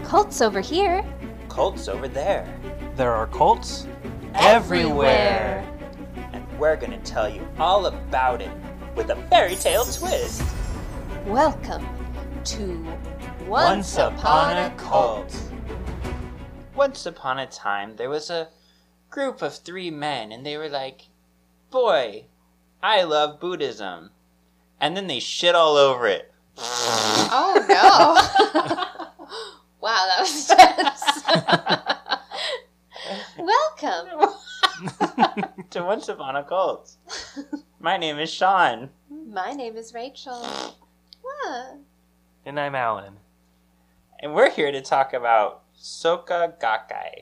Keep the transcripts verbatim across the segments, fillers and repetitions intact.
Cults over here. Cults over there. There are cults everywhere. And we're gonna tell you all about it with a fairy tale twist. Welcome to Once Upon a Cult. Once upon a time, there was a group of three men, and they were like, boy, I love Buddhism. And then they shit all over it. Oh, no. Wow, that was intense. Welcome to Once Upon a Cult. My name is Sean. My name is Rachel. What? And I'm Alan. And we're here to talk about Soka Gakkai.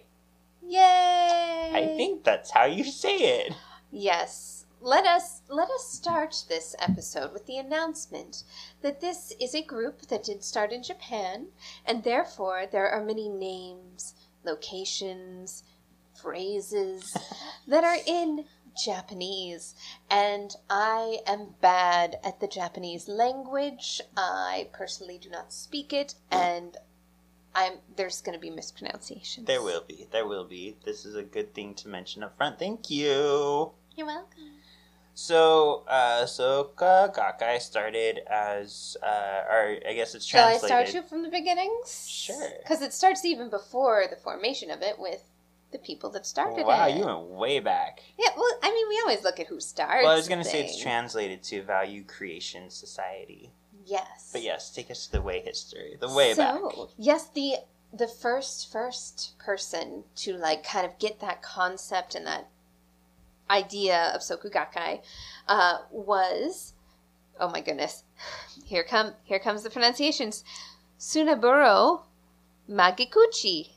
Yay! I think that's how you say it. Yes. Let us let us start this episode with the announcement that this is a group that did start in Japan, and therefore there are many names, locations, phrases that are in Japanese, and I am bad at the Japanese language. I personally do not speak it, and I'm there's going to be mispronunciations. There will be. There will be. This is a good thing to mention up front. Thank you. You're welcome. So, uh, Soka Gakkai started as, uh, or I guess it's Shall translated. I start you from the beginnings? Sure. Because it starts even before the formation of it with the people that started wow, it. you went way back. Yeah, well, I mean, we always look at who starts. Well, I was going to say thing. it's translated to Value Creation Society. Yes. But yes, take us to the way history, the way so, back. yes, the the first first person to like kind of get that concept and that idea of Soka Gakkai uh, was, oh my goodness, here come here comes the pronunciations, Tsuneburo Magikuchi.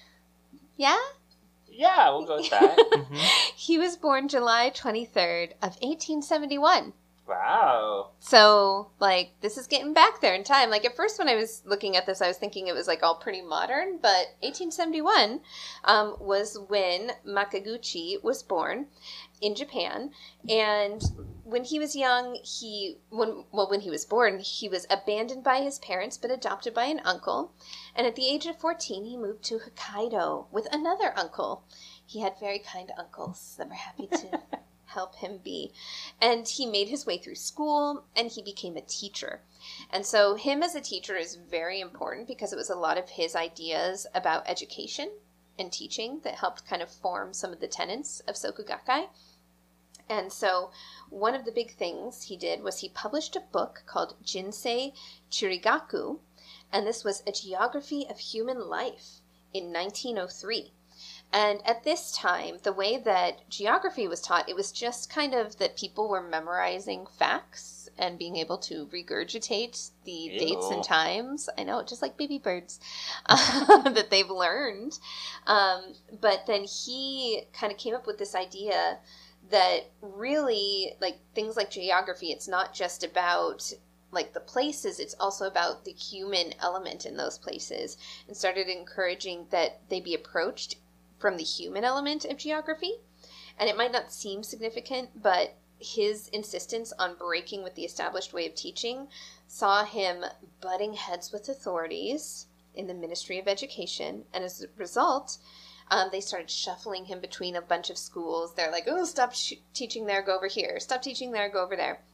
Yeah? Yeah, we'll go with that. Mm-hmm. He was born July twenty-third of eighteen seventy-one. Wow. So, like, this is getting back there in time. Like, at first when I was looking at this, I was thinking it was, like, all pretty modern. But eighteen seventy-one um, was when Makaguchi was born in Japan. And when he was young, he, when well, when he was born, he was abandoned by his parents, but adopted by an uncle. And at the age of fourteen, he moved to Hokkaido with another uncle. He had very kind uncles that were happy to help him be. And he made his way through school, and he became a teacher. And so him as a teacher is very important because it was a lot of his ideas about education and teaching that helped kind of form some of the tenets of Soka Gakkai. And so one of the big things he did was he published a book called Jinsei Chirigaku, and this was a geography of human life in nineteen oh three. And at this time, the way that geography was taught, it was just kind of that people were memorizing facts and being able to regurgitate the Ew. dates and times. I know, just like baby birds, uh, that they've learned. Um, but then he kind of came up with this idea that really, like, things like geography, it's not just about like the places, it's also about the human element in those places, and started encouraging that they be approached from the human element of geography. And it might not seem significant, but his insistence on breaking with the established way of teaching saw him butting heads with authorities in the Ministry of Education. And as a result, um, they started shuffling him between a bunch of schools. They're like, oh, stop sh- teaching there, go over here. Stop teaching there, go over there.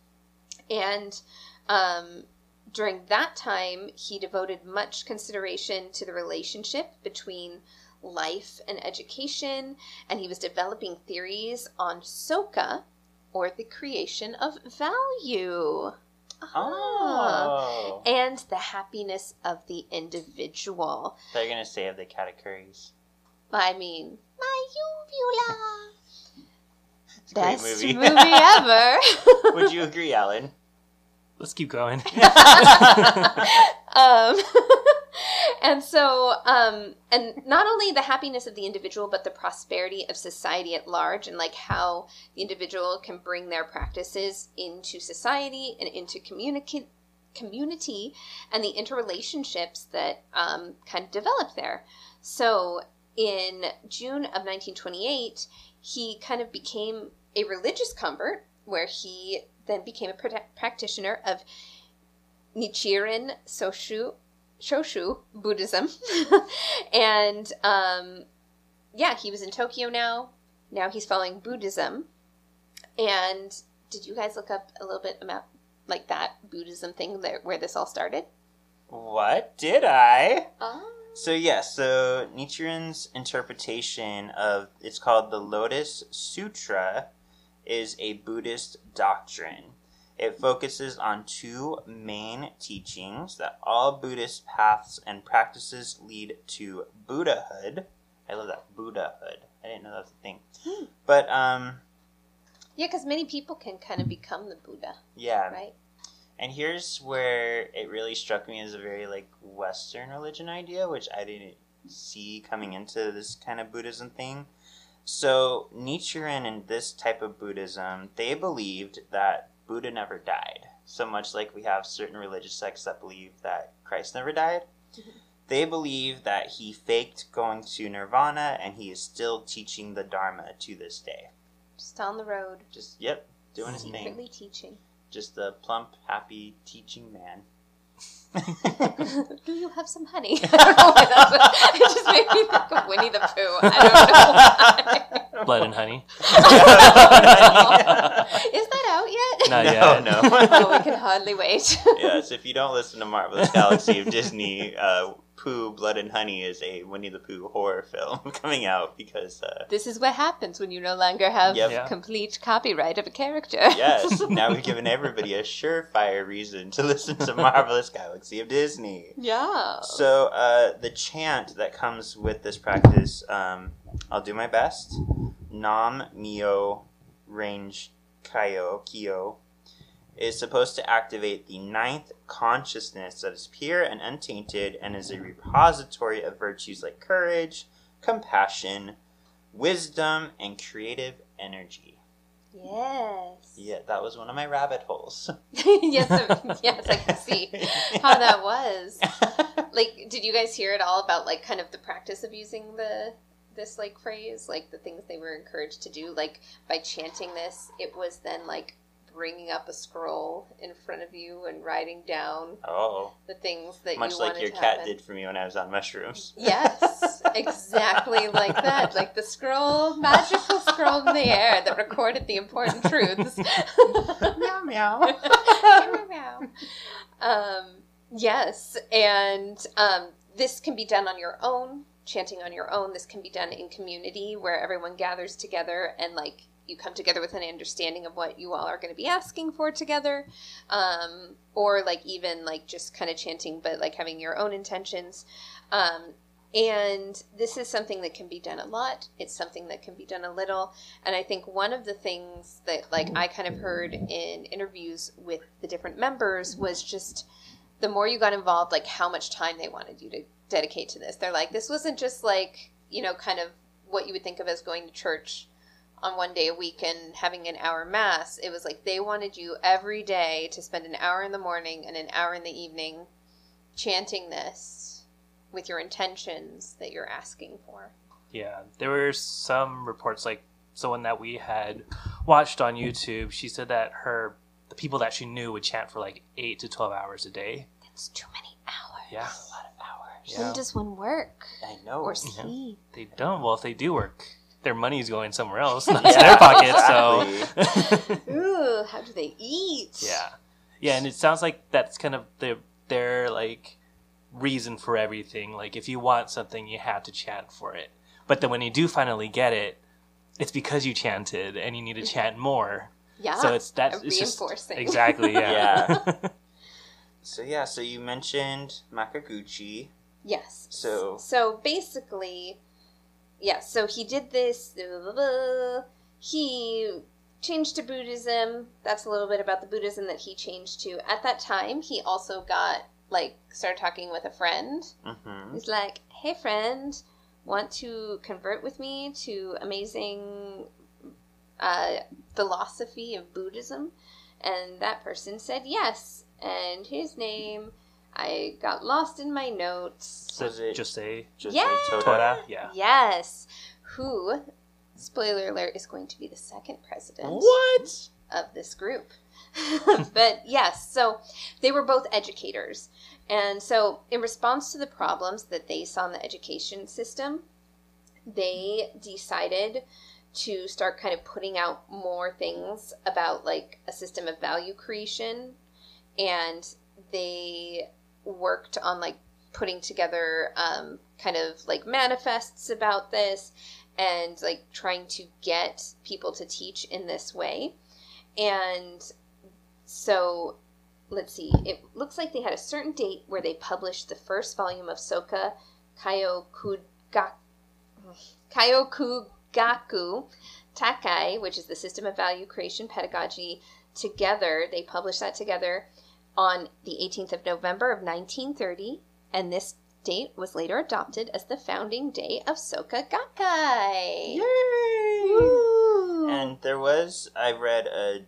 And um, during that time, he devoted much consideration to the relationship between life and education, and he was developing theories on soka, or the creation of value. Oh. Ah, and the happiness of the individual. They're going to say of the categories. I mean, my uvula. It's a great Best movie. movie ever. Would you agree, Alan? Let's keep going. um, and so, um, and not only the happiness of the individual, but the prosperity of society at large, and like how the individual can bring their practices into society and into communicate community and the interrelationships that um, kind of develop there. So in June of nineteen twenty-eight, he kind of became a religious convert, where he then became a practitioner of Nichiren Soshu Shoshu Buddhism. And, um, yeah, he was in Tokyo now. Now he's following Buddhism. And did you guys look up a little bit about, like, that Buddhism thing that, where this all started? What? Did I? Oh. So, yeah, so Nichiren's interpretation of, it's called the Lotus Sutra, is a Buddhist doctrine. It focuses on two main teachings, that all Buddhist paths and practices lead to Buddhahood. I love that, Buddhahood. I didn't know that was a thing. Hmm. But, um... Yeah, because many people can kind of become the Buddha, yeah. right? And here's where it really struck me as a very, like, Western religion idea, which I didn't see coming into this kind of Buddhism thing. So, Nichiren and this type of Buddhism, they believed that Buddha never died. So much like we have certain religious sects that believe that Christ never died. Mm-hmm. They believe that he faked going to Nirvana, and he is still teaching the Dharma to this day. Just on the road. Just, yep, doing his Secretly thing. teaching. Just a plump, happy, teaching man. Do you have some honey? I don't know why that's, it just made me think of Winnie the Pooh. I don't know why. Blood and Honey. Is that out yet? Not no, yet. no. Oh, we can hardly wait. Yes, if you don't listen to Marvelous Galaxy of Disney, uh, Pooh, Blood and Honey is a Winnie the Pooh horror film coming out because... Uh, this is what happens when you no longer have Yep. Yeah. complete copyright of a character. yes, now we've given everybody a surefire reason to listen to Marvelous Galaxy of Disney. Yeah. So, uh, the chant that comes with this practice, um, I'll do my best. Nam Myo Range Kyo Kyo is supposed to activate the ninth consciousness that is pure and untainted and is a repository of virtues like courage, compassion, wisdom, and creative energy. Yes. Yeah, that was one of my rabbit holes. yes, yes, I can see how that was. Like, did you guys hear at all about, like, kind of the practice of using the this, like, phrase? Like, the things they were encouraged to do? Like, by chanting this, it was then, like, bringing up a scroll in front of you and writing down Oh. the things that Much you like wanted your to cat happen. did for me when I was on mushrooms. Yes, exactly like that. Like the scroll, magical scroll in the air that recorded the important truths. Meow meow. Meow, meow. um, yes, and um, this can be done on your own, chanting on your own. This can be done in community where everyone gathers together and, like, you come together with an understanding of what you all are going to be asking for together. Um, or, like, even, like, just kind of chanting, but, like, having your own intentions. Um, and this is something that can be done a lot. It's something that can be done a little. And I think one of the things that, like, I kind of heard in interviews with the different members was just the more you got involved, like, how much time they wanted you to dedicate to this. They're like, this wasn't just, like, you know, kind of what you would think of as going to church on one day a week and having an hour mass. It was like they wanted you every day to spend an hour in the morning and an hour in the evening chanting this with your intentions that you're asking for. Yeah, there were some reports, like someone that we had watched on YouTube, she said that her the people that she knew would chant for like eight to twelve hours a day. That's too many hours. Yeah. That's a lot of hours. Yeah. When does one work? I know. Or sleep? They don't. Well, if they do work, their money's going somewhere else, not to their pockets. So, Ooh, how do they eat? yeah, yeah, and it sounds like that's kind of their their like reason for everything. Like, if you want something, you have to chant for it. But then when you do finally get it, it's because you chanted, and you need to chant more. Yeah. So it's that a it's just reinforcing. exactly yeah. Yeah. So yeah, so you mentioned Makaguchi. Yes. So So basically, yeah, so he did this, blah, blah, blah. He changed to Buddhism. That's a little bit about the Buddhism that he changed to. At that time, he also got, like, started talking with a friend. mm-hmm. He's like, hey, friend, want to convert with me to amazing uh, philosophy of Buddhism? And that person said yes. And his name, I got lost in my notes. Was it Just say just Yeah. like Toda? Tora, yeah. Yes. Who, spoiler alert, is going to be the second president What? of this group. But yes, so they were both educators. And so in response to the problems that they saw in the education system, they decided to start kind of putting out more things about like a system of value creation. And they worked on like putting together um, kind of like manifests about this and like trying to get people to teach in this way. And so let's see, it looks like they had a certain date where they published the first volume of Soka Kyokugaku, Kyokugaku Takai, which is the system of value creation pedagogy. Together, they published that together on the eighteenth of November of nineteen thirty, and this date was later adopted as the founding day of Soka Gakkai. Yay! Woo! And there was, I read a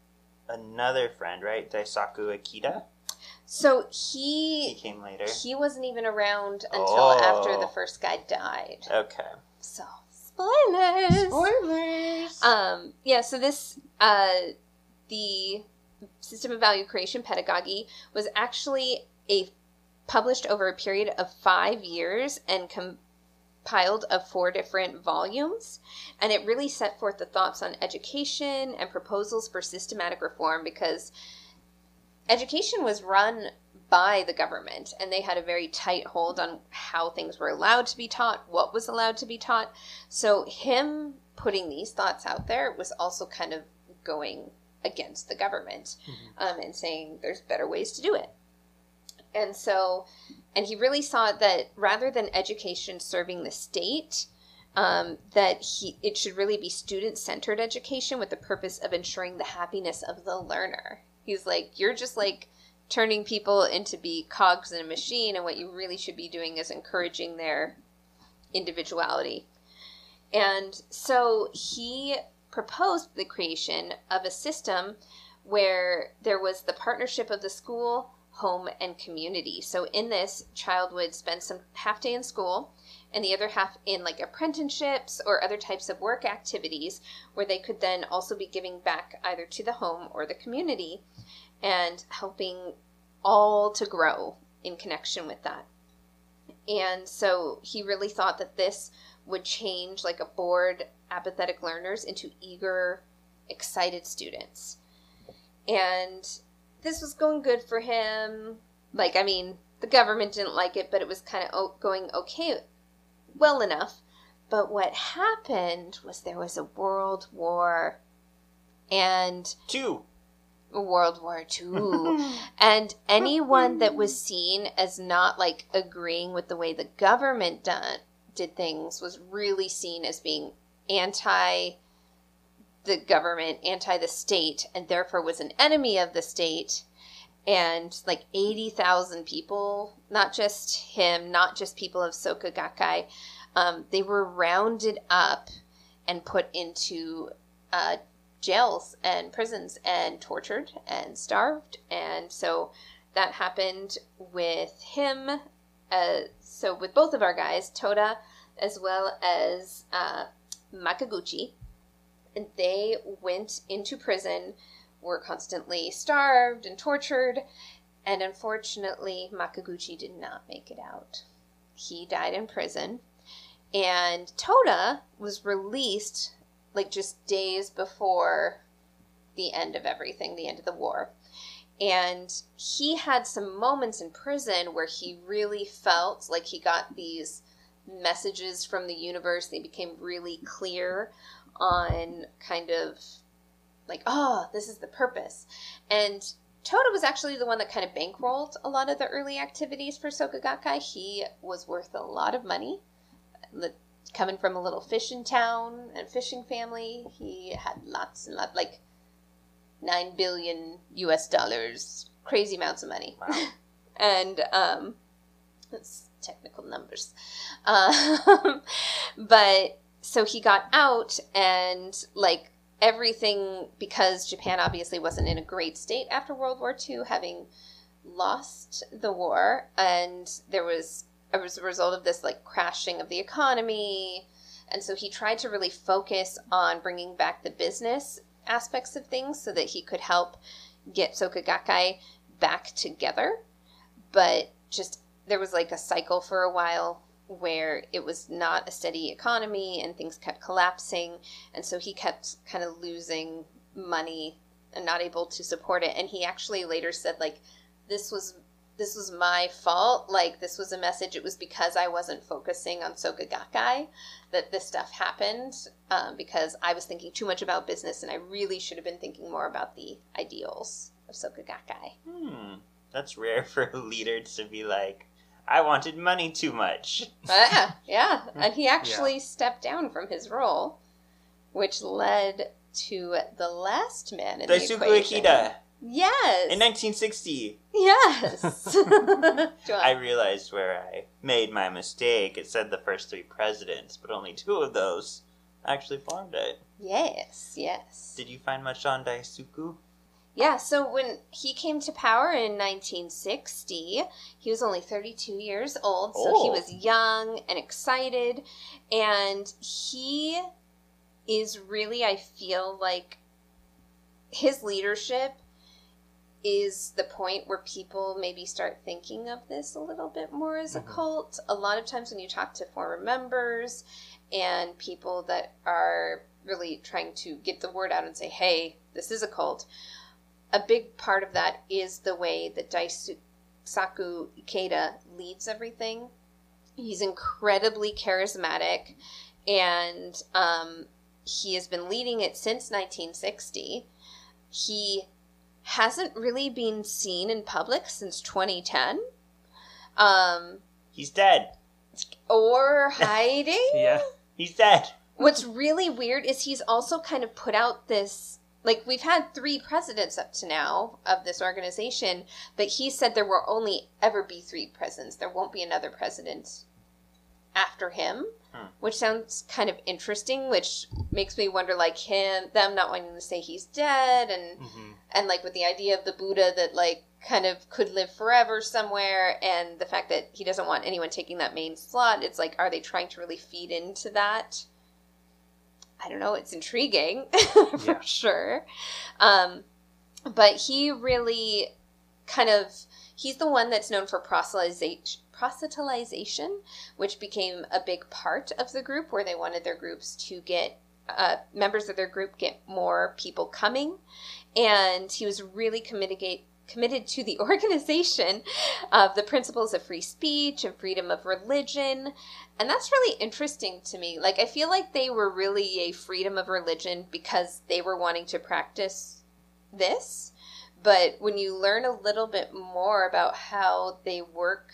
another friend, right? Daisaku Akita? So He he came later. he wasn't even around until Oh. after the first guy died. Okay. So spoilers. Spoilers! Um, yeah, so this, uh, the system of value creation pedagogy was actually a published over a period of five years and compiled of four different volumes. And it really set forth the thoughts on education and proposals for systematic reform, because education was run by the government and they had a very tight hold on how things were allowed to be taught, what was allowed to be taught. So him putting these thoughts out there was also kind of going against the government, Mhm. um, and saying there's better ways to do it. And so, and he really saw that rather than education serving the state, um, that he it should really be student-centered education with the purpose of ensuring the happiness of the learner. He's like, you're just like turning people into be cogs in a machine, and what you really should be doing is encouraging their individuality. And so he proposed the creation of a system where there was the partnership of the school, home, and community. So in this, child would spend some half day in school and the other half in like apprenticeships or other types of work activities where they could then also be giving back either to the home or the community and helping all to grow in connection with that. And so he really thought that this would change like a bored, apathetic learners into eager, excited students. And this was going good for him. Like, I mean, the government didn't like it, but it was kind of going okay, well enough. But what happened was there was a world war and Two. World War Two. And anyone that was seen as not like agreeing with the way the government done, did things was really seen as being anti the government, anti the state, and therefore was an enemy of the state. And like eighty thousand people, not just him, not just people of Soka Gakkai, um, they were rounded up and put into uh, jails and prisons and tortured and starved. And so that happened with him. Uh, so with both of our guys, Toda as well as uh, Makaguchi, and they went into prison, were constantly starved and tortured, and unfortunately Makaguchi did not make it out. He died in prison, and Toda was released like just days before the end of everything, the end of the war. And he had some moments in prison where he really felt like he got these messages from the universe. They became really clear on kind of like, oh, this is the purpose. And Toda was actually the one that kind of bankrolled a lot of the early activities for Soka Gakkai. He was worth a lot of money. Coming from a little fishing town and fishing family, he had lots and lots, like nine billion U S dollars, crazy amounts of money. Wow. And um, that's technical numbers. Um, but so he got out, and like everything, because Japan obviously wasn't in a great state after World War Two, having lost the war, and there was as a result of this like crashing of the economy. And so he tried to really focus on bringing back the business aspects of things so that he could help get Soka Gakkai back together. but just there was like a cycle for a while where it was not a steady economy and things kept collapsing. And so he kept kind of losing money and not able to support it. And he actually later said, like, this was this was my fault. Like, this was a message. It was because I wasn't focusing on Soka Gakkai that this stuff happened, um, because I was thinking too much about business and I really should have been thinking more about the ideals of Soka Gakkai. Hmm. That's rare for a leader to be like, I wanted money too much. Uh, yeah. And he actually Yeah. stepped down from his role, which led to the last man in the Daisuke equation. Ikeda Yes. in nineteen sixty. Yes. I realized where I made my mistake. It said the first three presidents, but only two of those actually formed it. Yes, yes. Did you find much on Daisuke? Yeah, so when he came to power in nineteen sixty, he was only thirty-two years old, so he Oh. was young and excited, and he is really, I feel like, his leadership is the point where people maybe start thinking of this a little bit more as a Mhm. cult. A lot of times when you talk to former members and people that are really trying to get the word out and say, hey, this is a cult, a big part of that is the way that Daisaku Ikeda leads everything. He's incredibly charismatic, and um, he has been leading it since nineteen sixty. He hasn't really been seen in public since twenty ten. Um, He's dead. or hiding. Yeah. He's dead. What's really weird is he's also kind of put out this, like, we've had three presidents up to now of this organization, but he said there will only ever be three presidents. There won't be another president after him, Hmm. which sounds kind of interesting, which makes me wonder, like, him, them not wanting to say he's dead, and hmm and like with the idea of the Buddha that like kind of could live forever somewhere, and the fact that he doesn't want anyone taking that main slot. It's like, are they trying to really feed into that? I don't know. It's intriguing for Yeah. sure. Um, but he really kind of, he's the one that's known for proselytization, proselytization, which became a big part of the group, where they wanted their groups to get uh, members of their group get more people coming. And he was really committed committed to the organization of the principles of free speech and freedom of religion. And that's really interesting to me. Like, I feel like they were really a freedom of religion because they were wanting to practice this. But when you learn a little bit more about how they work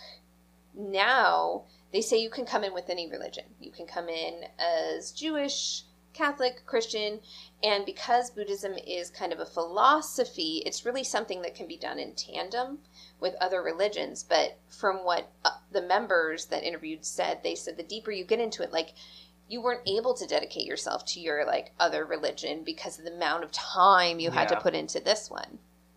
now, they say you can come in with any religion. You can come in as Jewish, Catholic, Christian, and because Buddhism is kind of a philosophy, it's really something that can be done in tandem with other religions. But from what uh, the members that interviewed said, they said the deeper you get into it, like, you weren't able to dedicate yourself to your, like, other religion because of the amount of time you had to Yeah. put into this one.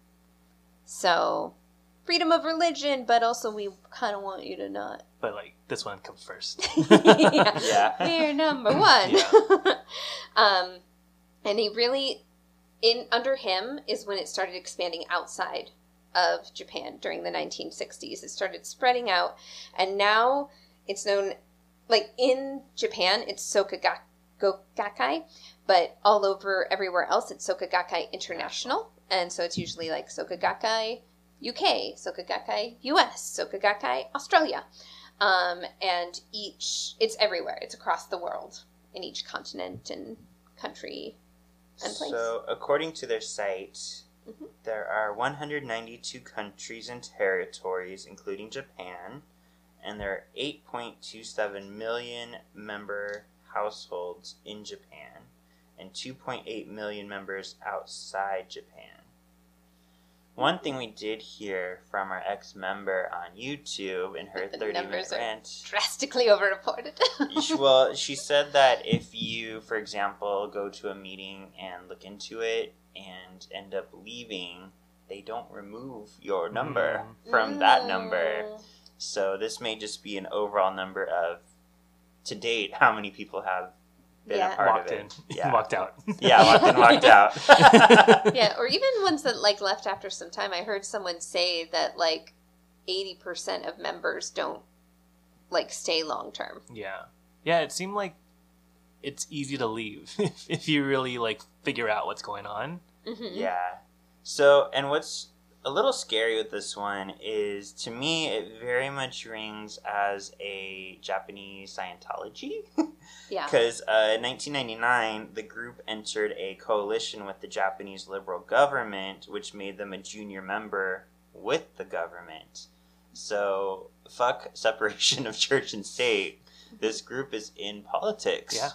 So, freedom of religion, but also we kind of want you to not. But like this one comes first. yeah. Yeah. We're number one. Yeah. um, and he really, in under him is when it started expanding outside of Japan during the nineteen sixties. It started spreading out, and now it's known, like in Japan, it's Soka Ga- Go- Gakkai, but all over everywhere else, it's Soka Gakkai International, and so it's usually like Soka Gakkai U K, Soka Gakkai U S, Soka Gakkai Australia. Um, and each, it's everywhere. It's across the world, in each continent and country and place. So, according to their site, Mhm. there are one hundred ninety-two countries and territories, including Japan, and there are eight point two seven million member households in Japan, and two point eight million members outside Japan. One thing we did hear from our ex-member on YouTube in her The thirty-minute numbers are rant. drastically overreported. She- well, she said that if you, for example, go to a meeting and look into it and end up leaving, they don't remove your number from that number. Mm. So this may just be an overall number of, to date, how many people have been Yeah. a part Walked of in, it. Yeah, walked out. yeah, walked in, walked out. Yeah, or even ones that like left after some time. I heard someone say that like eighty percent of members don't like stay long term. Yeah. Yeah, it seemed like it's easy to leave if, if you really like figure out what's going on. Mm-hmm. Yeah. So, and what's a little scary with this one is, to me, it very much rings as a Japanese Scientology. Yeah. Because uh, in nineteen ninety-nine, the group entered a coalition with the Japanese liberal government, which made them a junior member with the government. So, fuck separation of church and state. This group is in politics. Yeah.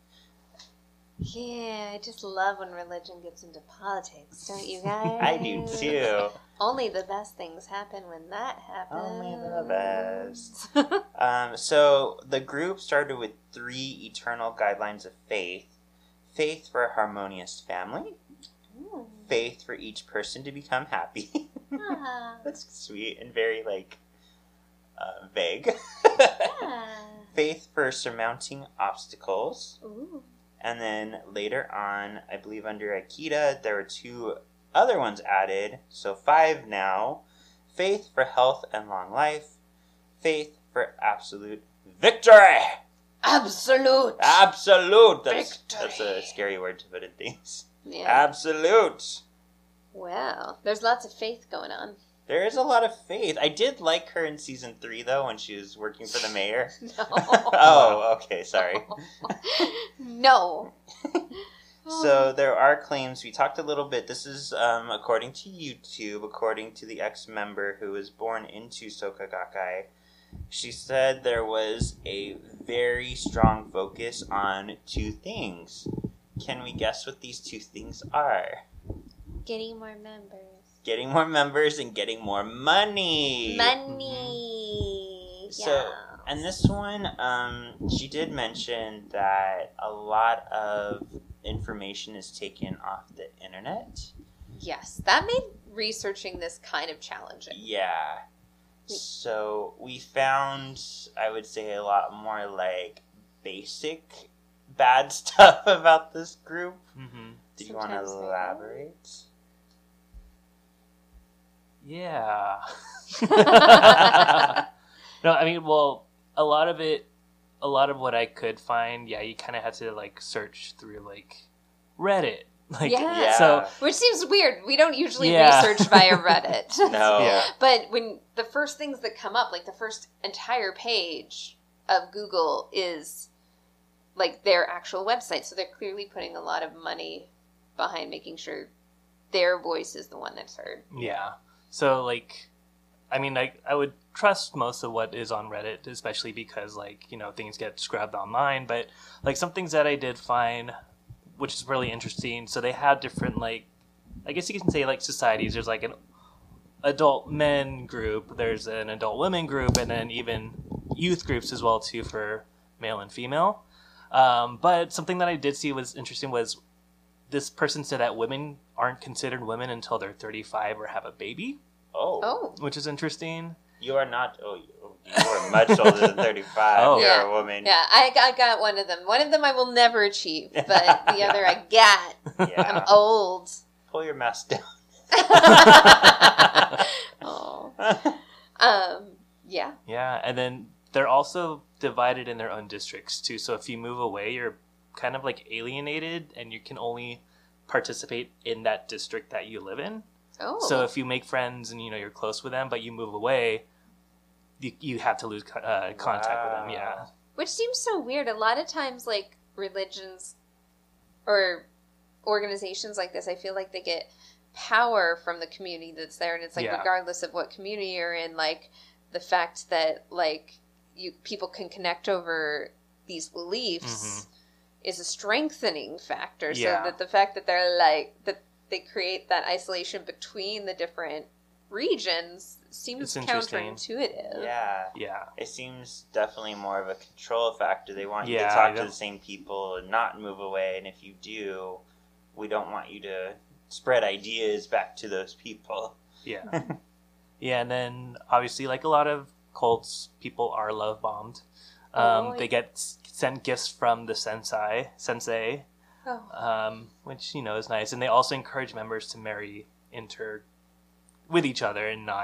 Yeah, I just love when religion gets into politics, don't you guys? I do too. Only the best things happen when that happens. Only the best. Um, so the group started with three eternal guidelines of faith. Faith for a harmonious family. Ooh. Faith for each person to become happy. Ah. That's sweet and very, like, uh, vague. Ah. Faith for surmounting obstacles. Ooh. And then later on, I believe under Akita, there were two other ones added. So five now. Faith for health and long life. Faith for absolute victory. Absolute. Absolute. That's, Victory. that's a scary word to put in things. Yeah. Absolute. Wow. There's lots of faith going on. There is a lot of faith. I did like her in season three, though, when she was working for the mayor. No. Oh, okay, sorry. No. So there are claims. We talked a little bit. This is um, according to YouTube, according to the ex-member who was born into Soka Gakkai. She said there was a very strong focus on two things. Can we guess what these two things are? Getting more members. Getting more members and getting more money. Money. So, yeah. and this one, um, she did mention that a lot of information is taken off the internet. Yes, that made researching this kind of challenging. Yeah. So we found, I would say, a lot more like basic bad stuff about this group. Mm-hmm. Do you want to Sometimes they elaborate? Yeah. No, I mean, well, a lot of it, a lot of what I could find, yeah, you kind of had to like search through like Reddit. Like, Yeah. Yeah. So, Which seems weird. We don't usually Yeah. research via Reddit. No. yeah. But when the first things that come up, like the first entire page of Google is like their actual website. So they're clearly putting a lot of money behind making sure their voice is the one that's heard. Yeah. So, like, I mean, I, I would trust most of what is on Reddit, especially because, like, you know, things get scrubbed online. But, like, some things that I did find, which is really interesting. So they have different, like, I guess you can say, like, societies. There's, like, an adult men group. There's an adult women group. And then even youth groups as well, too, for male and female. Um, but something that I did see was interesting was this person said that women aren't considered women until they're thirty-five or have a baby, Oh. Oh. which is interesting. You are not. Oh, you, you are much older than thirty-five. Oh. You're Yeah. a woman. Yeah, I got, I got one of them. One of them I will never achieve, but the other I got. Yeah. I'm old. Pull your mask down. Oh. Um, yeah. Yeah, and then they're also divided in their own districts too. So if you move away, you're kind of like alienated, and you can only participate in that district that you live in. Oh. So if you make friends and you know you're close with them, but you move away, you, you have to lose co- uh, contact with them. Yeah, Wow. Which seems so weird. A lot of times, like, religions or organizations like this, I feel like they get power from the community that's there. And it's like, Yeah. regardless of what community you're in, like, the fact that, like, you people can connect over these beliefs is a strengthening factor. Yeah. So that the fact that they're, like, that they create that isolation between the different regions seems It's interesting. counterintuitive. Yeah. yeah, It seems definitely more of a control factor. They want you Yeah, to talk I to don't- the same people and not move away. And if you do, we don't want you to spread ideas back to those people. yeah, yeah. And then obviously, like a lot of cults, people are love bombed. Um, Oh, they get s- sent gifts from the sensei, sensei, Oh. um, which you know is nice. And they also encourage members to marry inter with each other and not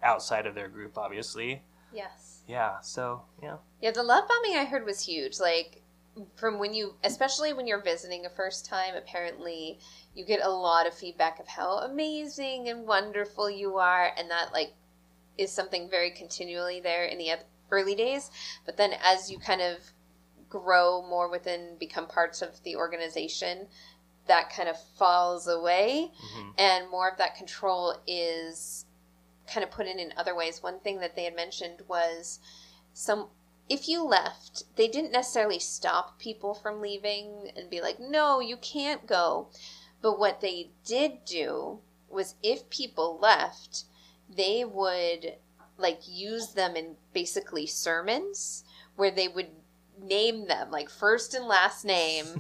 outside of their group, obviously. Yes. Yeah, so, yeah. Yeah, the love bombing I heard was huge. Like, from when you, especially when you're visiting a first time, apparently you get a lot of feedback of how amazing and wonderful you are, and that, like, is something very continually there in the early days. But then as you kind of grow more within, become parts of the organization, that kind of falls away, mm-hmm. and more of that control is kind of put in in other ways. One thing that they had mentioned was some if you left, they didn't necessarily stop people from leaving and be like, no, you can't go. But what they did do was if people left, they would like use them in basically sermons where they would name them like first and last name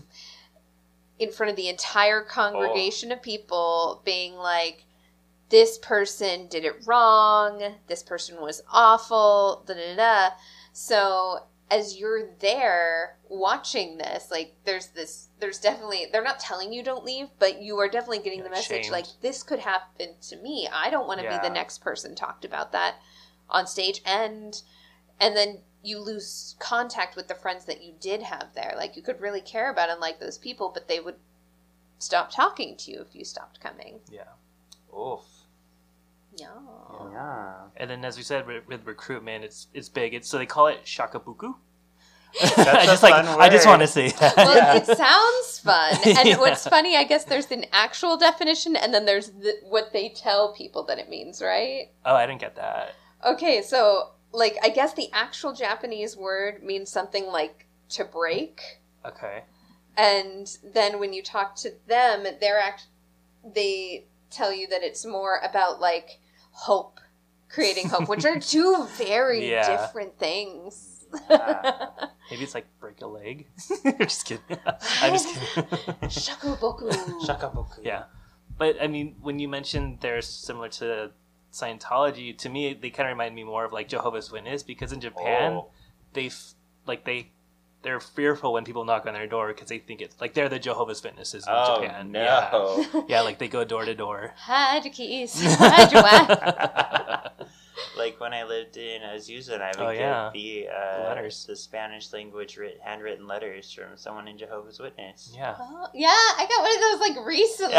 in front of the entire congregation oh. of people, being like, this person did it wrong, this person was awful, da da da. So as you're there watching this, like there's this, there's definitely, they're not telling you don't leave, but you are definitely getting You're the message shamed. Like this could happen to me. I don't want to yeah. be the next person talked about that on stage. And, and then you lose contact with the friends that you did have there. Like you could really care about and like those people, but they would stop talking to you if you stopped coming. Yeah. Oof. Yeah. Yeah. And then, as we said, with, with recruitment, it's it's big. It's so they call it shakabuku. That's I just a like fun I just word. want to say that. Well, yeah. it sounds fun. And Yeah. what's funny, I guess there's an actual definition, and then there's the, what they tell people that it means, right? Oh, I didn't get that. Okay, so like I guess the actual Japanese word means something like to break. Okay. And then when you talk to them, they're act they tell you that it's more about like hope, creating hope, which are two very Yeah. different things. Yeah. Maybe it's like break a leg. Just kidding. I'm just kidding. Shakuboku. Shakaboku. Yeah. But I mean, when you mentioned they're similar to Scientology, to me they kind of remind me more of like Jehovah's Witness, because in Japan Oh. they f- like they they're fearful when people knock on their door because they think it's like they're the Jehovah's Witnesses in Oh, Japan. no. Yeah. Yeah, like they go door to door. Hide your keys. Hide your wife. Like when I lived in Azusa, and I would Oh, get yeah. the uh, Letters. the Spanish language writ- handwritten letters from someone in Jehovah's Witness. Yeah. Oh, yeah, I got one of those like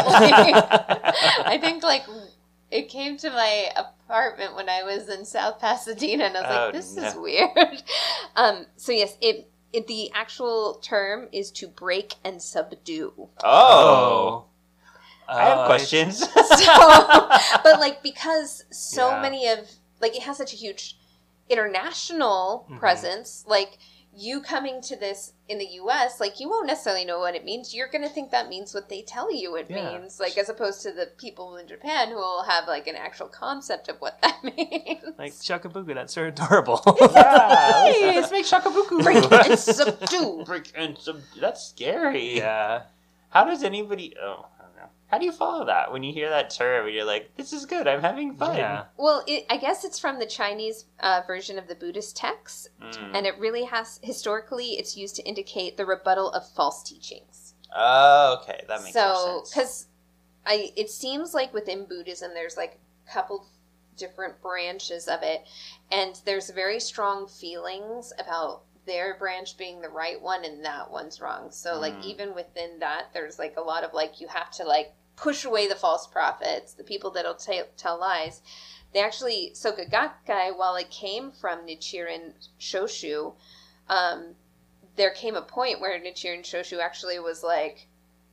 recently. I think like it came to my apartment when I was in South Pasadena, and I was Oh, like, "This no. is weird." Um, so yes, it, it the actual term is to break and subdue. Oh, I have Uh, questions. So, but like because so Yeah. many of like it has such a huge international Mhm. presence, like you coming to this in the U S, like you won't necessarily know what it means. You're going to think that means what they tell you it Yeah. means, like as opposed to the people in Japan who will have like an actual concept of what that means. Like shakabuku, that's so adorable. Yeah, Nice. let's make shakabuku. Break and subdue. Break and sub. That's scary. Yeah. How does anybody? Oh, I don't know. How do you follow that when you hear that term and you're like, "This is good. I'm having fun." Yeah. Well, it, I guess it's from the Chinese uh, version of the Buddhist text, Mm. and it really has historically it's used to indicate the rebuttal of false teachings. Oh, okay, that makes so, more sense. because I, it seems like within Buddhism, there's like a couple different branches of it, and there's very strong feelings about their branch being the right one and that one's wrong. So, like Mm. even within that, there's like a lot of like you have to like push away the false prophets, the people that'll t- tell lies. They actually Soka Gakkai, while it came from Nichiren Shoshu, um, there came a point where Nichiren Shoshu actually was like,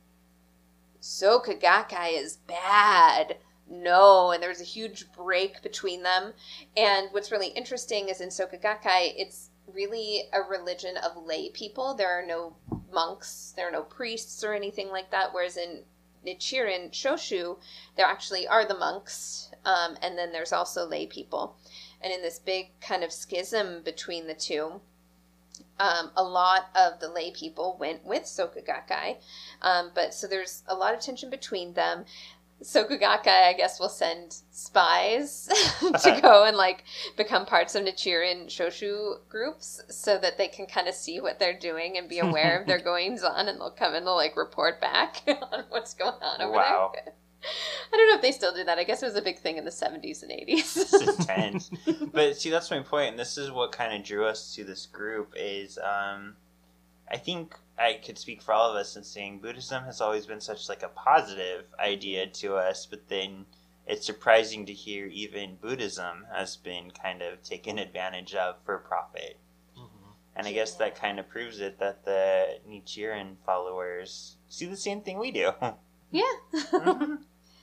Soka Gakkai is bad. No, and there was a huge break between them. And what's really interesting is in Soka Gakkai, it's really a religion of lay people. There are no monks, there are no priests or anything like that, whereas in Nichiren Shoshu, there actually are the monks, um, and then there's also lay people. And in this big kind of schism between the two, um, a lot of the lay people went with Soka Gakkai, um, but so there's a lot of tension between them. Soka Gakkai, I guess, will send spies to go and like become parts of Nichiren Shoshu groups so that they can kind of see what they're doing and be aware of their goings on, and they'll come and they'll like report back on what's going on over Wow. there. I don't know if they still do that. I guess it was a big thing in the seventies and eighties. It's intense. But see, that's my point, and this is what kind of drew us to this group is, um, I think I could speak for all of us in saying Buddhism has always been such like a positive idea to us, but then it's surprising to hear even Buddhism has been kind of taken advantage of for profit. Mm-hmm. And I guess that kind of proves it that the Nichiren followers see the same thing we do. Yeah. Mm-hmm.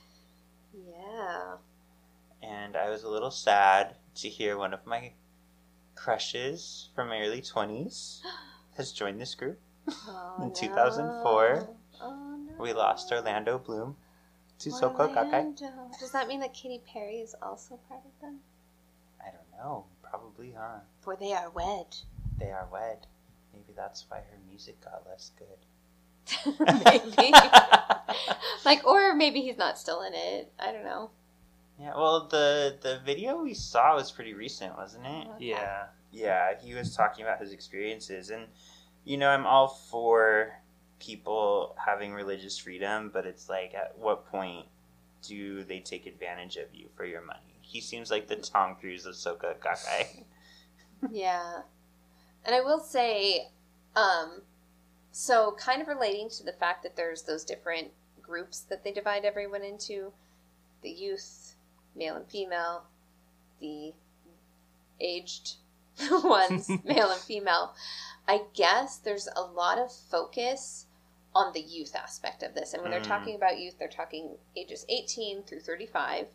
Yeah. And I was a little sad to hear one of my crushes from my early twenties has joined this group. Oh, In no. two thousand four, Oh, no. we lost Orlando Bloom to Soko Gakkai. Orlando. Does that mean that Katy Perry is also part of them? I don't know. Probably, huh? For they are wed. They are wed. Maybe that's why her music got less good. Maybe. Like, or maybe he's not still in it. I don't know. Yeah, well, the the video we saw was pretty recent, wasn't it? Okay. Yeah. Yeah, he was talking about his experiences. And, you know, I'm all for people having religious freedom, but it's like, at what point do they take advantage of you for your money? He seems like the Tom Cruise of Soka Gakkai. Yeah. And I will say, um, so kind of relating to the fact that there's those different groups that they divide everyone into, the youth, male and female, the aged ones, male and female. I guess there's a lot of focus on the youth aspect of this. And when they're Mm. talking about youth, they're talking ages eighteen through thirty-five.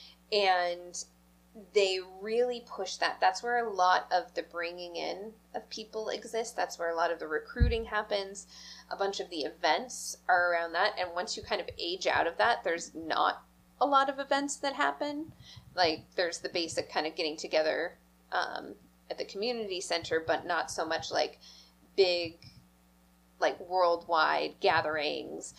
And they really push that. That's where a lot of the bringing in of people exists. That's where a lot of the recruiting happens. A bunch of the events are around that. And once you kind of age out of that, there's not a lot of events that happen. Like, there's the basic kind of getting together um, at the community center, but not so much like big, like worldwide gatherings.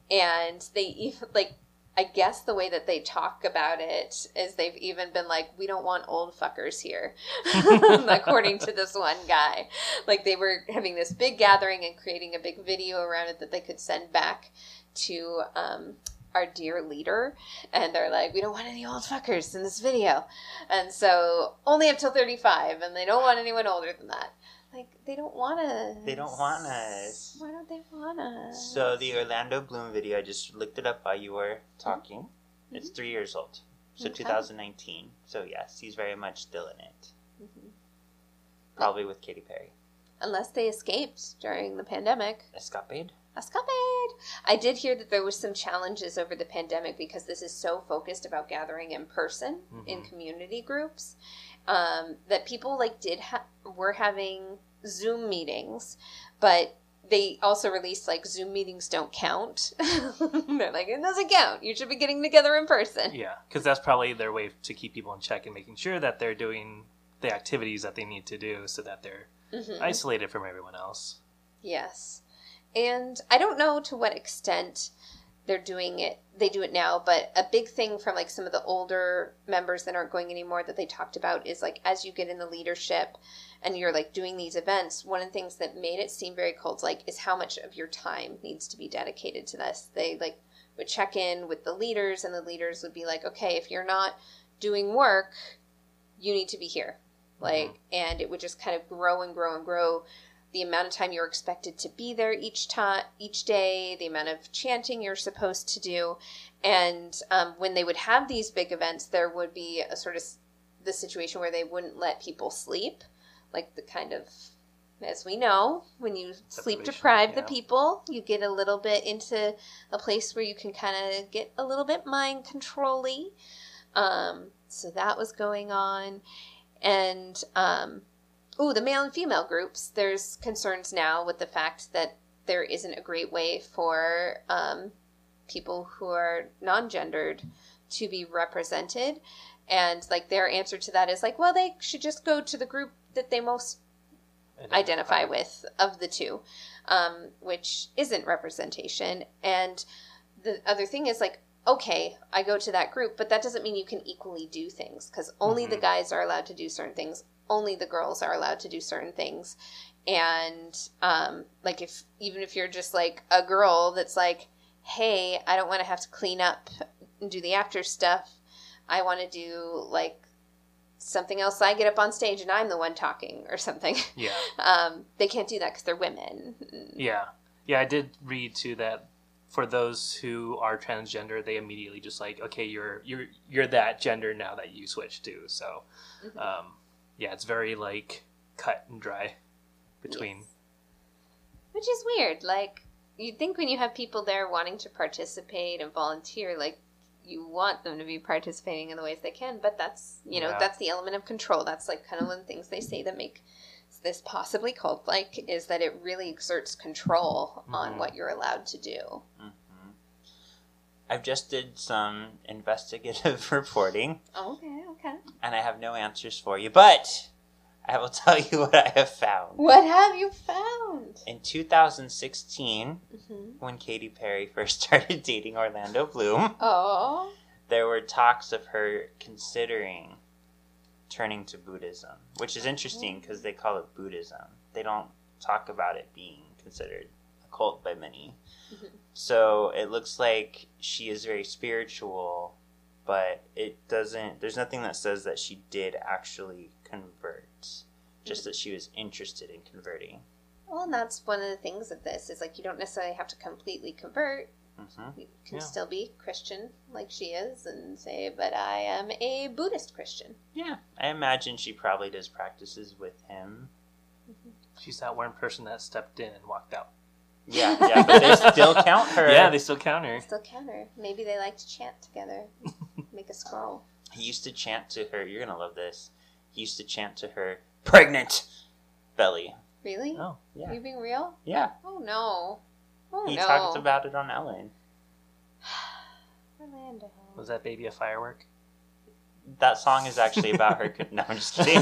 And they even, like, I guess the way that they talk about it is they've even been like, we don't want old fuckers here, according to this one guy. Like, they were having this big gathering and creating a big video around it that they could send back to um, our dear leader. And they're like, we don't want any old fuckers in this video. And so only up till thirty-five, and they don't want anyone older than that. Like, they don't want us. They don't want us. Why don't they want us? So the Orlando Bloom video, I just looked it up while you were talking. Mm-hmm. It's three years old. So Okay. twenty nineteen. So yes, he's very much still in it. Mm-hmm. Probably with Katy Perry. Unless they escaped during the pandemic. Escapade? Escapade! I did hear that there was some challenges over the pandemic because this is so focused about gathering in person Mm-hmm. in community groups, um, that people like did ha- were having Zoom meetings, but they also released like Zoom meetings don't count. They're like, it doesn't count. You should be getting together in person. Yeah, because that's probably their way to keep people in check and making sure that they're doing the activities that they need to do so that they're Mm-hmm. isolated from everyone else. Yes. And I don't know to what extent they're doing it, they do it now, but a big thing from like some of the older members that aren't going anymore that they talked about is like, as you get in the leadership and you're like doing these events, one of the things that made it seem very cult like is how much of your time needs to be dedicated to this. They like would check in with the leaders, and the leaders would be like, okay, if you're not doing work, you need to be here. Like, mm-hmm. And it would just kind of grow and grow and grow. The amount of time you're expected to be there each time, each day, the amount of chanting you're supposed to do. And um, when they would have these big events, there would be a sort of the situation where they wouldn't let people sleep. Like the kind of, as we know, when you sleep deprive yeah. the people, you get a little bit into a place where you can kind of get a little bit mind control-y. Um, so that was going on. And, um, ooh, the male and female groups, there's concerns now with the fact that there isn't a great way for um, people who are non-gendered to be represented. And, like, their answer to that is, like, well, they should just go to the group that they most identify, identify with of the two, um, which isn't representation. And the other thing is, like, okay, I go to that group, but that doesn't mean you can equally do things, because only mm-hmm. the guys are allowed to do certain things. Only the girls are allowed to do certain things. And, um, like, if even if you're just, like, a girl that's like, hey, I don't want to have to clean up and do the after stuff. I want to do, like, something else. I get up on stage and I'm the one talking or something. Yeah. Um, they can't do that because they're women. Yeah. Yeah, I did read, too, that for those who are transgender, they immediately just like, okay, you're you're you're that gender now that you switch to. So, Mm-hmm. um, yeah, it's very, like, cut and dry between. Yes. Which is weird. Like, you'd think when you have people there wanting to participate and volunteer, like, you want them to be participating in the ways they can, but that's, you know, Yeah. that's the element of control. That's, like, kind of one of the things they say that make this possibly cult-like, is that it really exerts control on Mhm. what you're allowed to do. Mm-hmm. I've just did some investigative reporting, Okay, okay. and I have no answers for you, but I will tell you what I have found. What have you found? In two thousand sixteen, Mm-hmm. when Katy Perry first started dating Orlando Bloom, Oh. there were talks of her considering turning to Buddhism, which is interesting because they call it Buddhism. They don't talk about it being considered a cult by many. Mhm. So it looks like she is very spiritual, but it doesn't, there's nothing that says that she did actually convert, just that she was interested in converting. Well, and that's one of the things of this, is, like, you don't necessarily have to completely convert. Mm-hmm. You can Yeah. still be Christian like she is and say, but I am a Buddhist Christian. Yeah, I imagine she probably does practices with him. She's that one person that stepped in and walked out. Yeah, yeah, but they still count her. Yeah, they still count her. Still counter. Maybe they like to chant together. Make a scroll. He used to chant to her, you're gonna love this, he used to chant to her, pregnant belly. Really? Oh. Yeah. Are you being real? Yeah, Oh, no. Oh, he no. talked about it on Ellen. Orlando. Was that baby a firework? That song is actually about her. No, I'm just kidding.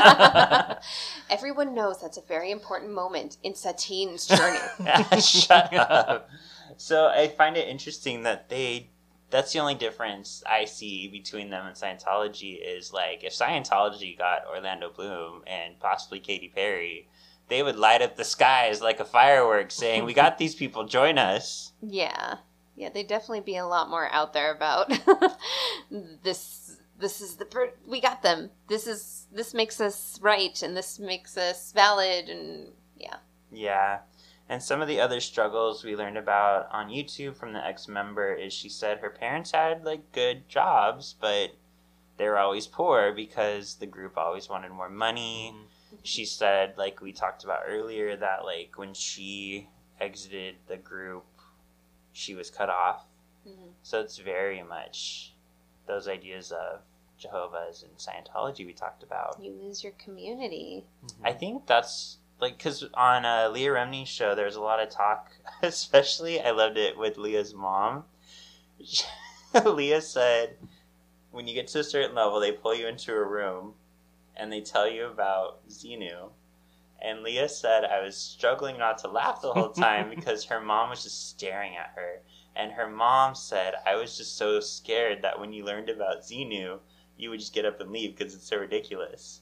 Everyone knows that's a very important moment in Satine's journey. Shut up. So I find it interesting that they, that's the only difference I see between them and Scientology is, like, if Scientology got Orlando Bloom and possibly Katy Perry, they would light up the skies like a firework saying, we got these people, join us. Yeah. Yeah, they'd definitely be a lot more out there about this. This is the per- we got them. This is this makes us right, and this makes us valid, and yeah. Yeah. And some of the other struggles we learned about on YouTube from the ex-member is she said her parents had, like, good jobs, but they were always poor because the group always wanted more money. Mm-hmm. She said, like we talked about earlier, that, like, when she exited the group, she was cut off. Mm-hmm. So it's very much those ideas of Jehovah's and Scientology we talked about. You lose your community. Mm-hmm. I think that's, like, because on uh, Leah Remini's show, there's a lot of talk, especially, I loved it with Leah's mom. Leah said, when you get to a certain level, they pull you into a room, and they tell you about Xenu. And Leah said, I was struggling not to laugh the whole time because her mom was just staring at her. And her mom said, I was just so scared that when you learned about Xenu, you would just get up and leave because it's so ridiculous.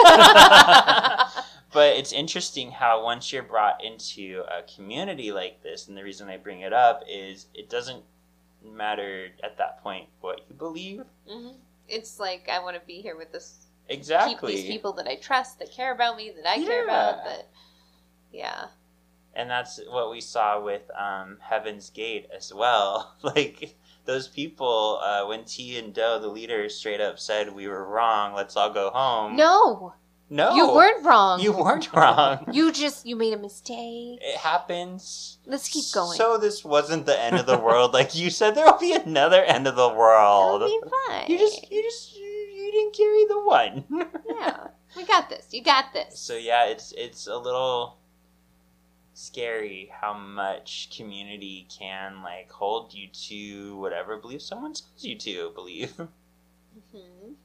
But it's interesting how once you're brought into a community like this, and the reason I bring it up is it doesn't matter at that point what you believe. Mm-hmm. It's like, I want to be here with this. Exactly. Keep these people that I trust, that care about me, that I care about. Yeah. That, yeah. And that's what we saw with um, Heaven's Gate as well. Like, those people, uh, when T and Doe, the leader, straight up said, we were wrong, let's all go home. No, No. you weren't wrong. You weren't wrong. You just you made a mistake. It happens. Let's keep going. So this wasn't the end of the world. Like you said, there will be another end of the world. It'll be fine. You just, you just, you, you didn't carry the one. Yeah, we got this. You got this. So yeah, it's it's a little scary how much community can, like, hold you to whatever belief someone tells you to believe. Hmm.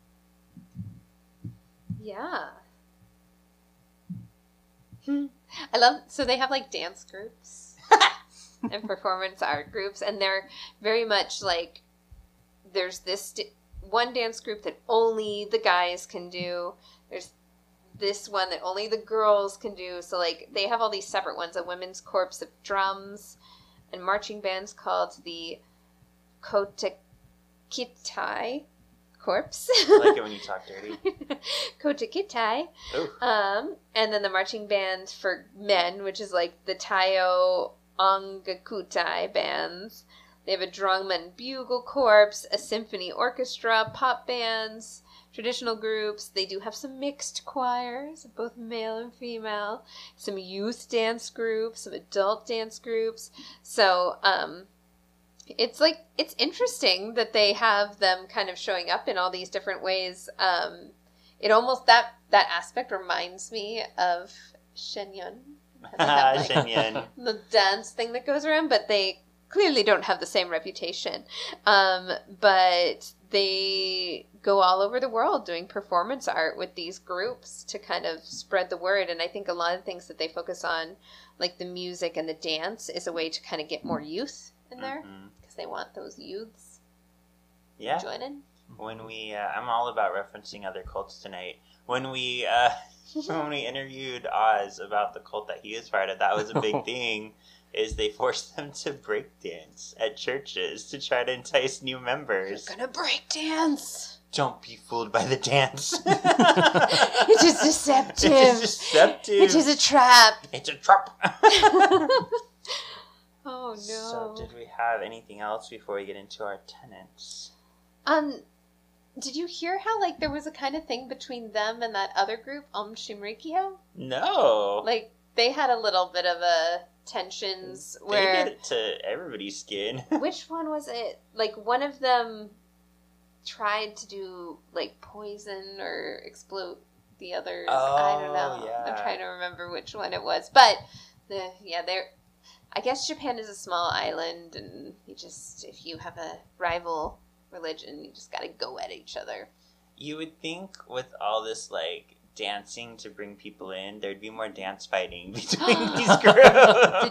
Yeah. Hmm. I love, so they have, like, dance groups and performance art groups, and they're very much like, there's this d- one dance group that only the guys can do. There's this one that only the girls can do. So, like, they have all these separate ones. A women's corps of drums, and marching bands called the Kotakitai Corps. I like it when you talk dirty. Kotakitai. Ooh. Um, and then the marching band for men, which is like the Tayo Ongakutai bands. They have a drum and bugle corps, a symphony orchestra, pop bands, traditional groups. They do have some mixed choirs, both male and female, some youth dance groups, some adult dance groups. So, um, it's like, it's interesting that they have them kind of showing up in all these different ways. Um, it almost, that, that aspect reminds me of Shenyun. They have, like, Shenyun. the dance thing that goes around, but they clearly don't have the same reputation. Um, but they go all over the world doing performance art with these groups to kind of spread the word. And I think a lot of things that they focus on, like the music and the dance, is a way to kind of get more youth in there, because mm-hmm. they want those youths yeah. joining. When we, uh, I'm all about referencing other cults tonight. When we, uh, when we interviewed Oz about the cult that he was part of, that was a big thing. Is they forced them to break dance at churches to try to entice new members. You're gonna break dance. Don't be fooled by the dance. It is deceptive. It is deceptive. It is a trap. It's a trap. Oh no. So did we have anything else before we get into our tenants? Um, did you hear how, like, there was a kind of thing between them and that other group, Om Shinrikyo? No. Like, they had a little bit of a tensions where... They did it to everybody's skin. Which one was it? Like, one of them tried to do, like, poison or explode the others. Oh, I don't know. Yeah. I'm trying to remember which one it was. But, the yeah, they're... I guess Japan is a small island, and you just, if you have a rival religion, you just gotta go at each other. You would think with all this, like, dancing to bring people in, there'd be more dance fighting between these groups.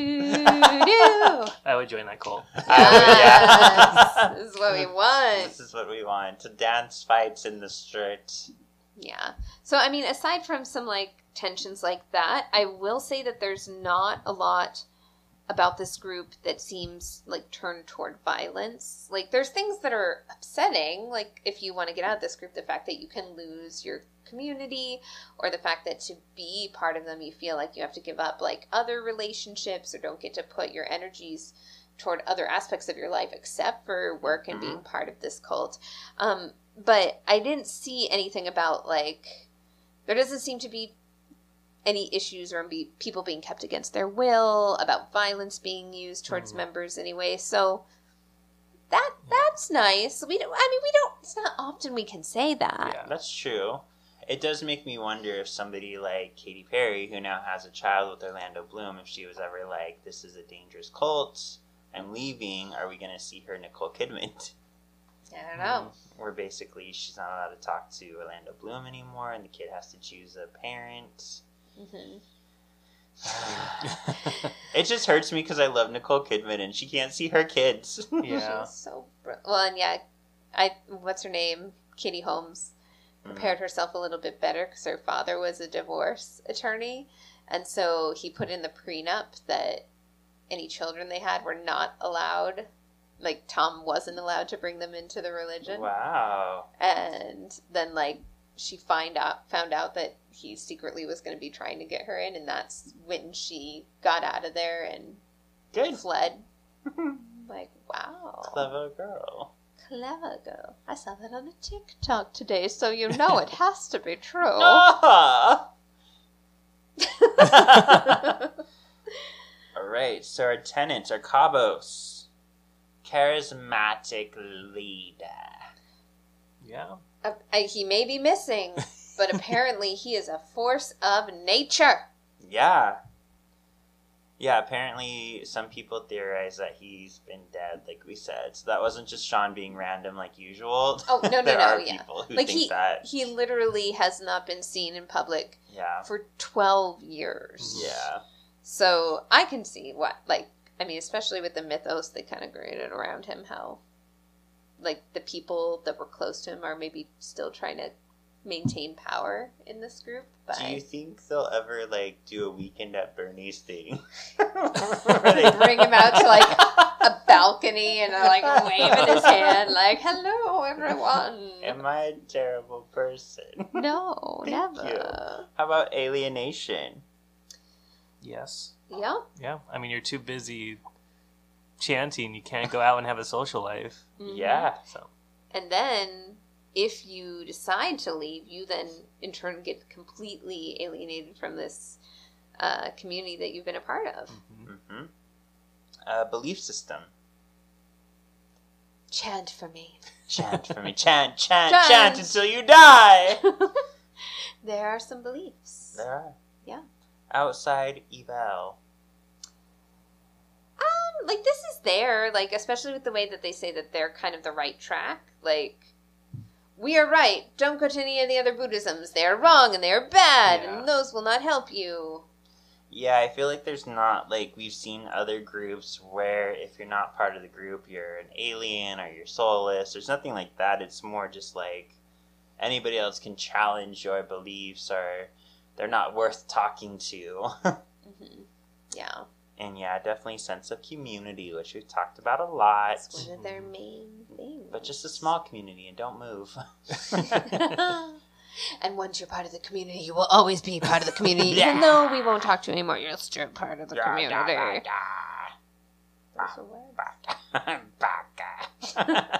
I would join that cult. Yes, this is what we want. This is what we want. To dance fights in the street. Yeah. So, I mean, aside from some, like, tensions like that, I will say that there's not a lot about this group that seems like turned toward violence. Like, there's things that are upsetting, like if you want to get out of this group, the fact that you can lose your community, or the fact that to be part of them you feel like you have to give up like other relationships, or don't get to put your energies toward other aspects of your life except for work and mm-hmm. being part of this cult. Um, but I didn't see anything about, like, there doesn't seem to be any issues or be people being kept against their will, about violence being used towards mm. members anyway. So that that's nice. We don't. I mean, we don't. It's not often we can say that. Yeah, that's true. It does make me wonder if somebody like Katy Perry, who now has a child with Orlando Bloom, if she was ever like, "This is a dangerous cult. I'm leaving." Are we going to see her Nicole Kidman? I don't know. Where basically she's not allowed to talk to Orlando Bloom anymore, and the kid has to choose a parent. Mm-hmm. It just hurts me because I love Nicole Kidman and she can't see her kids. Yeah, she's so br- well, and yeah, I what's her name? Katie Holmes prepared mm. herself a little bit better because her father was a divorce attorney, and so he put in the prenup that any children they had were not allowed. Like, Tom wasn't allowed to bring them into the religion. Wow. And then, like, she find out found out that he secretly was going to be trying to get her in, and that's when she got out of there and Good. fled. Like, wow. Clever girl. Clever girl. I saw that on a TikTok today, so you know it has to be true. Ah! All right, so our tenants are Cabos. Charismatic leader. Yeah. Uh, I, he may be missing, but apparently he is a force of nature. Yeah. Yeah, apparently some people theorize that he's been dead, like we said. So that wasn't just Sean being random like usual. Oh, no, no, there no, are yeah. people who like think he, that. He literally has not been seen in public yeah. for twelve years. Yeah. So I can see what, like, I mean, especially with the mythos they kind of created around him, how, like, the people that were close to him are maybe still trying to maintain power in this group. By... Do you think they'll ever, like, do a Weekend at Bernie's thing? They bring him out to, like, a balcony and are, like, waving his hand, like, hello, everyone. Am I a terrible person? No, Thank never. you. How about alienation? Yes. Yeah. Yeah. I mean, you're too busy chanting. You can't go out and have a social life. Mm-hmm. Yeah. So. And then, if you decide to leave, you then, in turn, get completely alienated from this uh, community that you've been a part of. Mm-hmm. Mm-hmm. Uh, belief system. Chant for me. Chant for me. Chant, chant, Chant. chant until you die. There are some beliefs. There are. Yeah. Outside eval. Um, like, this is there, like, especially with the way that they say that they're kind of the right track. Like, we are right. Don't go to any of the other Buddhisms. They are wrong and they are bad, Yeah. and those will not help you. Yeah, I feel like there's not, like, we've seen other groups where if you're not part of the group, you're an alien or you're soulless. There's nothing like that. It's more just like anybody else can challenge your beliefs or they're not worth talking to. Mm-hmm. Yeah. And yeah, definitely sense of community, which we've talked about a lot. It's one of their main things. But just a small community and don't move. And once you're part of the community, you will always be part of the community. Yeah. Even though we won't talk to you anymore, you're still part of the Da, community. da, da, da. Those are words. Baka.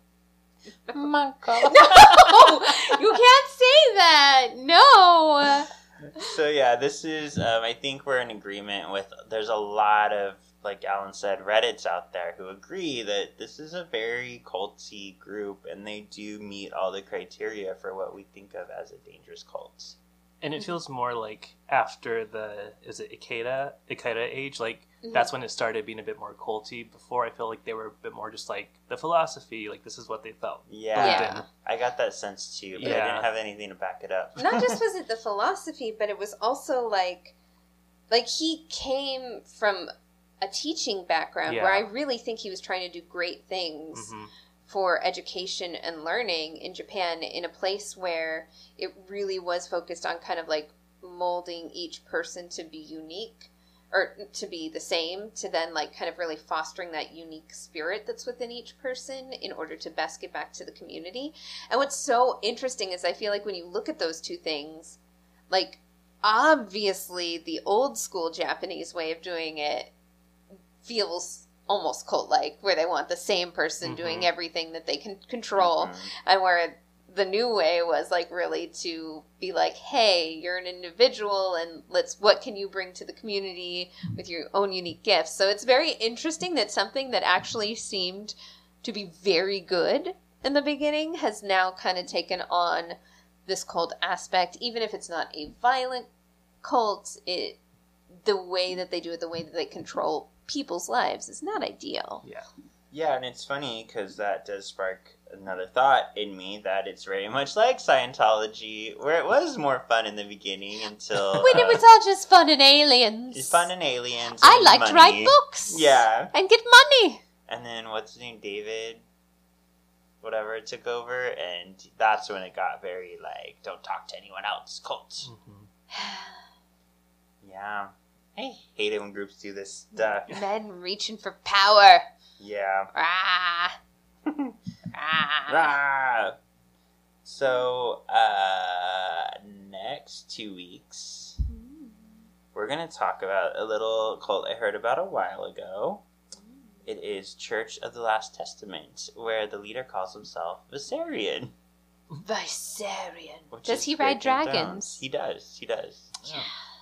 Michael. No! You can't say that! No! So yeah, this is, um, I think we're in agreement with, there's a lot of, like Alan said, Reddits out there who agree that this is a very culty group and they do meet all the criteria for what we think of as a dangerous cult. And it feels more like after the, is it Ikeda, Ikeda age? Like, Mhm. that's when it started being a bit more culty. Before, I feel like they were a bit more just like the philosophy, like this is what they felt. Yeah, Yeah. I got that sense too, but I Yeah. didn't have anything to back it up. Not just was it the philosophy, but it was also like, like he came from a teaching background Yeah. where I really think he was trying to do great things Mm-hmm. for education and learning in Japan in a place where it really was focused on kind of like molding each person to be unique or to be the same, to then like kind of really fostering that unique spirit that's within each person in order to best get back to the community. And what's so interesting is I feel like when you look at those two things, like obviously the old school Japanese way of doing it feels almost cult-like, where they want the same person Mhm. doing everything that they can control, Mhm. and where the new way was like really to be like, hey, you're an individual and let's, what can you bring to the community with your own unique gifts? So it's very interesting that something that actually seemed to be very good in the beginning has now kind of taken on this cult aspect. Even if it's not a violent cult, it the way that they do it, the way that they control people's lives is not ideal. Yeah. Yeah, and it's funny because that does spark another thought in me that it's very much like Scientology, where it was more fun in the beginning until When it uh, was all just fun and aliens. it's fun and aliens. I and like to money. write books. Yeah, And get money. and then what's his name, David, whatever, took over, and that's when it got very like, don't talk to anyone else, cult. Mm-hmm. Yeah, I hate it when groups do this stuff. Men reaching for power. Yeah. Ah. ah. Rah! So, uh, next two weeks, we're going to talk about a little cult I heard about a while ago. It is Church of the Last Testament, where the leader calls himself Viserion. Viserion. which Does is he ride Game of dragons? Thrones. He does. He does. Yes.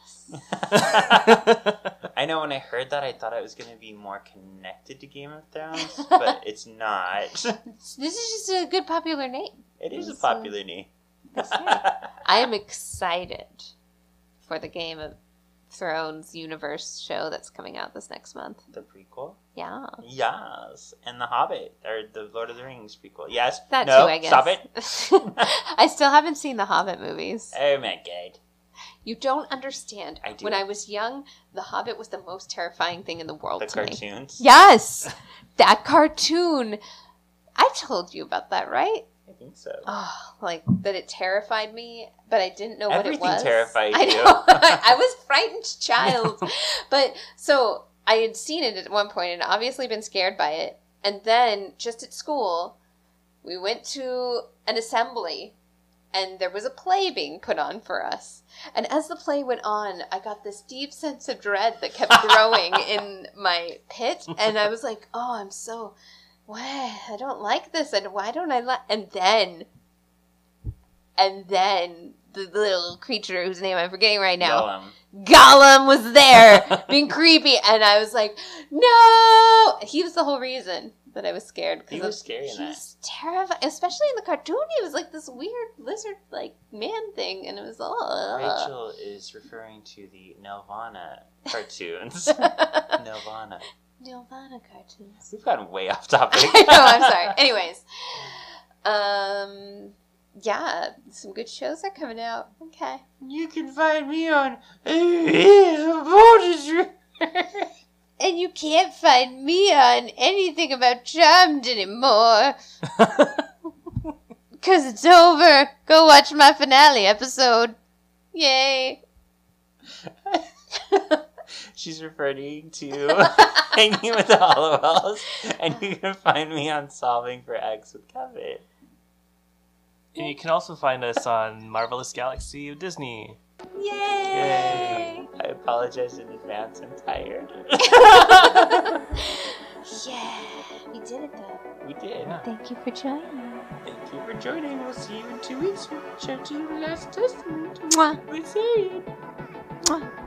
I know when I heard that, I thought it was going to be more connected to Game of Thrones, but it's not. This is just a good popular name. It is a It's, uh, popular name. I am excited for the Game of Thrones universe show that's coming out this next month. The prequel? Yeah. Yes. And The Hobbit, or the Lord of the Rings prequel. Yes. That no, too, I guess. Stop it. I still haven't seen the Hobbit movies. Oh my god. You don't understand. I do. When I was young, The Hobbit was the most terrifying thing in the world The to me. cartoons? Yes! That cartoon. I told you about that, right? I think so. Oh, like that it terrified me, but I didn't know Everything what it was. terrified I you. know. I was a frightened child. But so I had seen it at one point and obviously been scared by it. And then just at school, we went to an assembly and there was a play being put on for us. And as the play went on, I got this deep sense of dread that kept growing in my pit. And I was like, oh, I'm so, why? I don't like this. And why don't I like, and then, and then the little creature whose name I'm forgetting right now. Gollum. Gollum was there being creepy. And I was like, no. He was the whole reason that I was scared. He was scary in that. He's terrifying, especially in the cartoon. He was like this weird lizard-like man thing, and it was all. Rachel is referring to the Nelvana cartoons. Nelvana. Nelvana cartoons. We've gotten way off topic. I know. I'm sorry. Anyways, um, yeah, some good shows are coming out. Okay. You can find me on. And you can't find me on anything about Charmed anymore. Because it's over. Go watch my finale episode. Yay. She's referring to Hanging with the Hollowells. And you can find me on Solving for X with Kevin. And you can also find us on Marvelous Galaxy of Disney. Yay. Yay. I apologize in advance. I'm tired. Yeah. We did it though. We did. Yeah. Thank you for joining. Thank you for joining. We'll see you in two weeks for Church of the Last Testament. Mwah. We'll see you. Mwah.